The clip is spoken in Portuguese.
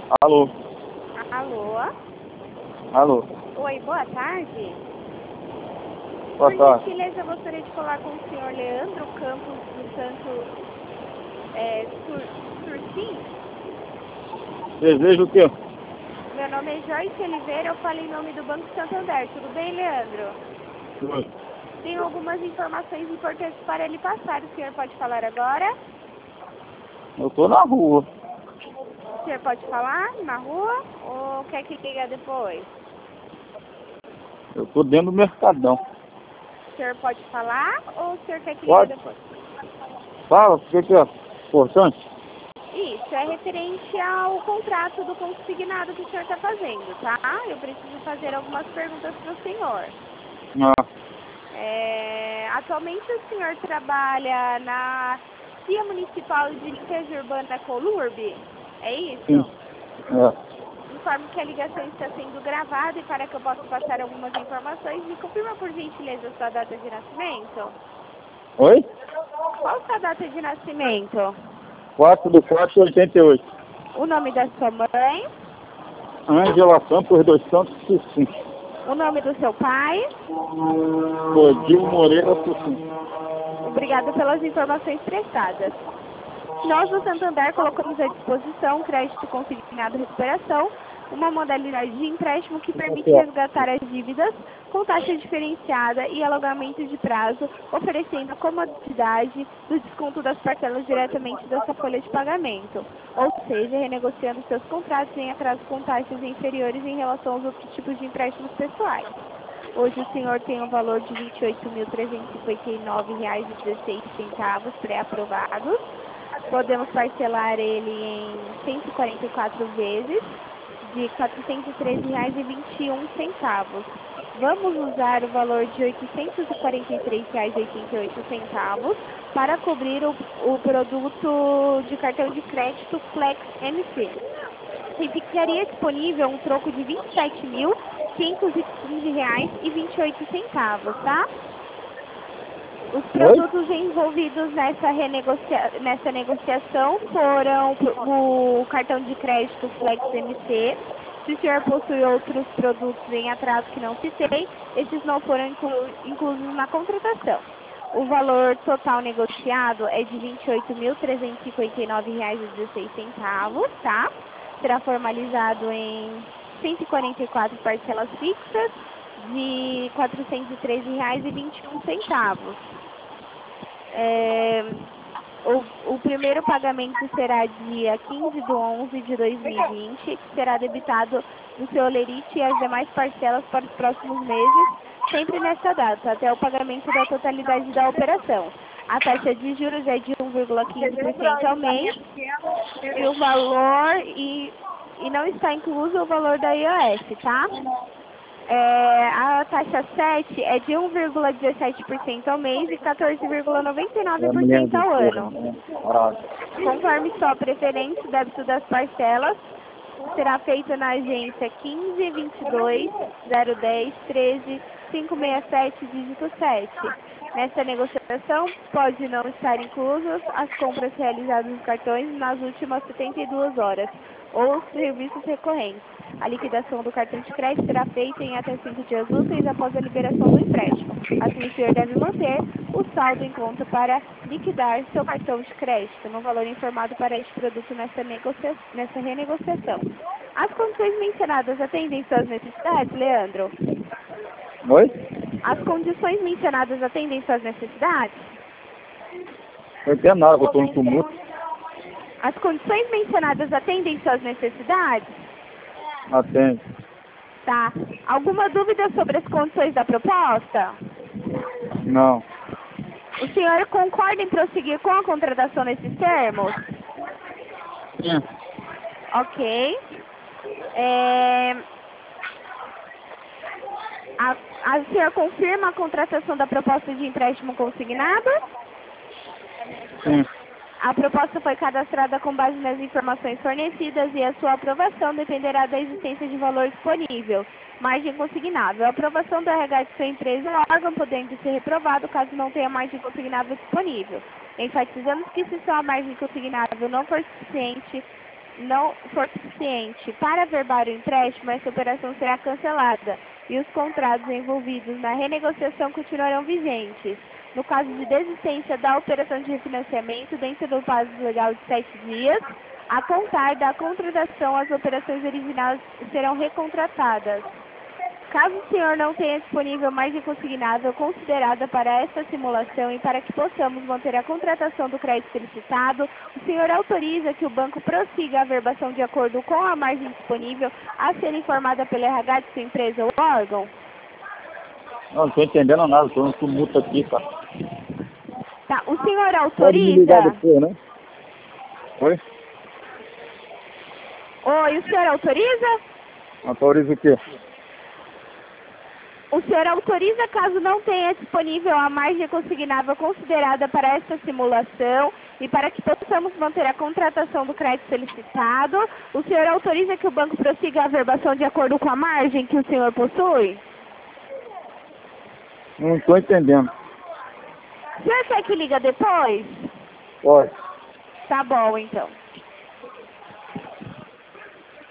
Alô? Alô? Alô? Oi, boa tarde. Boa Por tarde. gentileza, eu gostaria de falar com o senhor Leandro Campos do Santo Surtim. Desejo o quê? Meu nome é Joyce Oliveira, eu falo em nome do Banco Santander. Tudo bem, Leandro? Oi. Tenho algumas informações importantes para lhe passar. O senhor pode falar agora? Eu tô na rua. O senhor pode falar na rua ou quer que liga depois? Eu tô dentro do Mercadão. O senhor pode falar ou o senhor quer que liga Pode? depois? Fala, o que é importante? Isso, é referente ao contrato do consignado que o senhor está fazendo, tá? Eu preciso fazer algumas perguntas para o senhor. Ah, Atualmente o senhor trabalha na CIA Municipal de Limpeza Urbana Colurbe? É sim. isso? É. Informo que a ligação está sendo gravada e para que eu possa passar algumas informações, me confirma por gentileza sua data de nascimento? Oi? Qual sua data de nascimento? 4/4/88. O nome da sua mãe? Ângela Santos dos Santos Sucim. O nome do seu pai? Odil Moreira Sucim. Obrigada pelas informações prestadas. Nós, do Santander, colocamos à disposição crédito consignado recuperação, uma modalidade de empréstimo que permite resgatar as dívidas com taxa diferenciada e alongamento de prazo, oferecendo a comodidade do desconto das parcelas diretamente da sua folha de pagamento, ou seja, renegociando seus contratos em atraso com taxas inferiores em relação aos outros tipos de empréstimos pessoais. Hoje o senhor tem um valor de R$ 28.359,16 pré-aprovados. Podemos parcelar ele em 144 vezes de R$ 413,21. Vamos usar o valor de R$ 843,88 para cobrir o produto de cartão de crédito Flex MC. E ficaria disponível um troco de R$ 27.515,28, tá? Os Oi? produtos envolvidos nessa negociação foram o cartão de crédito Flex MC. Se o senhor possui outros produtos em atraso que não citei, esses não foram inclusos na contratação. O valor total negociado é de R$ 28.359,16, tá? Será formalizado em 144 parcelas fixas de R$ 413,21. O primeiro pagamento será dia 15/11/2020, que será debitado do seu olerite e as demais parcelas para os próximos meses, sempre nesta data, até o pagamento da totalidade da operação. A taxa de juros é de 1,15% ao mês e o valor, e não está incluso o valor da IOF, tá? A taxa 7 é de 1,17% ao mês e É a mulher 14,99% do ao porra, ano. né? Parado. Conforme sua preferência, o débito das parcelas será feito na agência 15 22 010 13 567, dígito 7. Nesta negociação, pode não estar inclusas as compras realizadas nos cartões nas últimas 72 horas ou os serviços recorrentes. A liquidação do cartão de crédito será feita em até 5 dias úteis após a liberação do empréstimo. Assim, o senhor deve manter o saldo em conta para liquidar seu cartão de crédito no valor informado para este produto nessa renegociação. As condições mencionadas atendem suas necessidades, Leandro? Oi? As condições mencionadas atendem suas necessidades? Não entendo nada, eu tô no tumulto. As condições mencionadas atendem suas necessidades? Atende. Tá. Alguma dúvida sobre as condições da proposta? Não. O senhor concorda em prosseguir com a contratação nesses termos? Sim. Ok. A senhora confirma a contratação da proposta de empréstimo consignado? Sim. A proposta foi cadastrada com base nas informações fornecidas e a sua aprovação dependerá da existência de valor disponível. Margem consignável. A aprovação do RH de sua empresa é órgão podendo ser reprovado caso não tenha margem consignável disponível. Enfatizamos que se sua margem consignável não for suficiente não for suficiente para averbar o empréstimo, essa operação será cancelada e os contratos envolvidos na renegociação continuarão vigentes. No caso de desistência da operação de refinanciamento, dentro do prazo legal de 7 dias, a contar da contratação, as operações originais serão recontratadas. Caso o senhor não tenha disponível margem consignável considerada para esta simulação e para que possamos manter a contratação do crédito solicitado, o senhor autoriza que o banco prossiga a averbação de acordo com a margem disponível a ser informada pelo RH de sua empresa ou órgão? Não estou entendendo nada, estou no tumulto aqui, cara. Tá, o senhor Pode me ligar autoriza? depois, né? Oi? Oi, o senhor autoriza? Autoriza o quê? O senhor autoriza, caso não tenha disponível a margem consignável considerada para esta simulação e para que possamos manter a contratação do crédito solicitado, o senhor autoriza que o banco prossiga a averbação de acordo com a margem que o senhor possui? Não estou entendendo. O senhor quer que liga depois? Pode. Tá bom, então.